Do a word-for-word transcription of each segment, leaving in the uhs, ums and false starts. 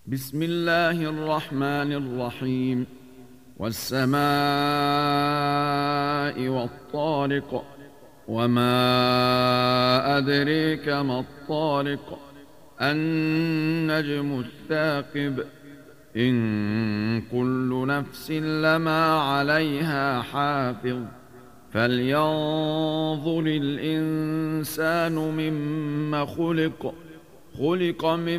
بسم الله الرحمن الرحيم. والسماء والطارق، وما أدريك ما الطارق، النجم الثاقب، إن كل نفس لما عليها حافظ، فلينظر الإنسان مما خلق خلق من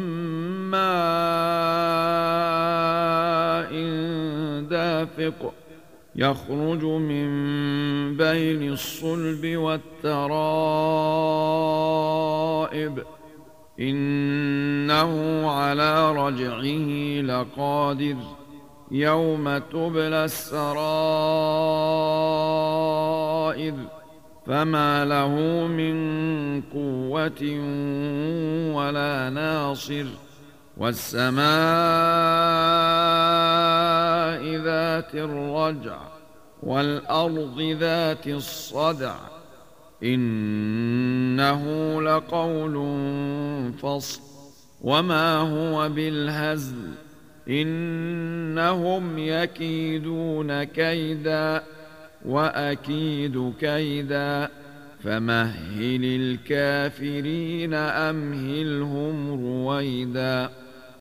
ماء دافق، يخرج من بين الصلب والترائب، إنه على رجعه لقادر، يوم تبلى السرائر، فما له من قوة ولا ناصر. والسماء ذات الرجع، والأرض ذات الصدع، إنه لقول فصل، وما هو بالهزل، إنهم يكيدون كيدا وأكيد كيدا، فمهل الكافرين أمهلهم رويدا.